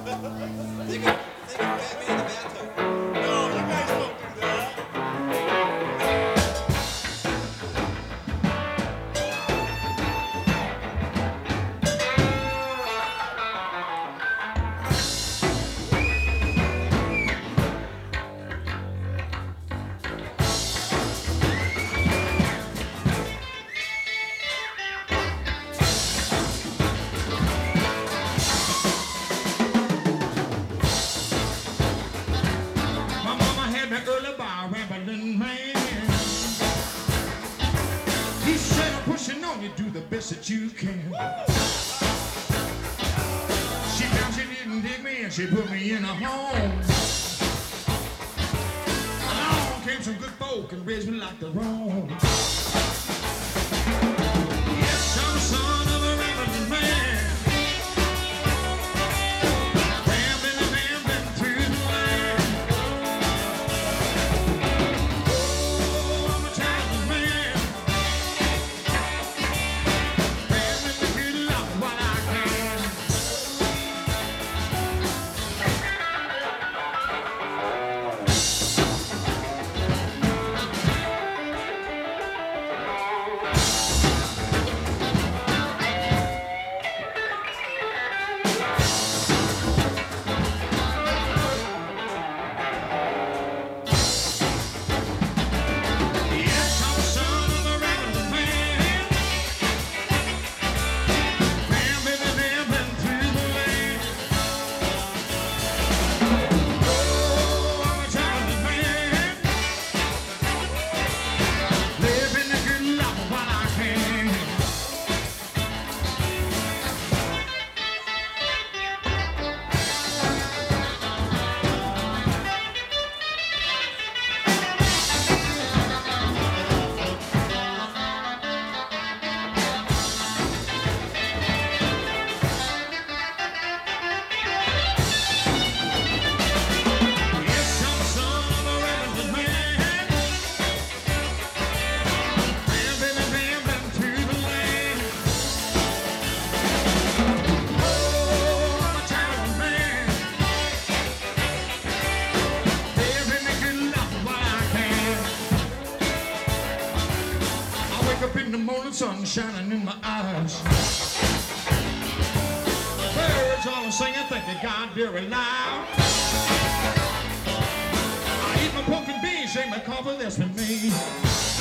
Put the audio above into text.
Think of Fat Man in the bathtub. No, you guys don't do that. My mama had me early by rambling man. He said, I'm pushing on you, do the best that you can. She found she didn't dig me and she put me in a home. Along came some good folk and raised me like their own. Yes, I'm the son of a rambling man. Rambling, rambling through the land. Oh, I'm a traveling man. Rambling the good luck while I can. Yes, I'm the son of a rambling man. Rambling, rambling through the land. Oh, I'm a traveling man. Living the good life while I can. Yes, I'm the son of a rambling man. Rambling, rambling through the land. Oh, I'm a traveling man. Living the good life while I can. I wake up in the morning, sun shining in my eyes. Birds all singing, thinking God very loud. I eat my pork and beans, shake my coffee, that's been me.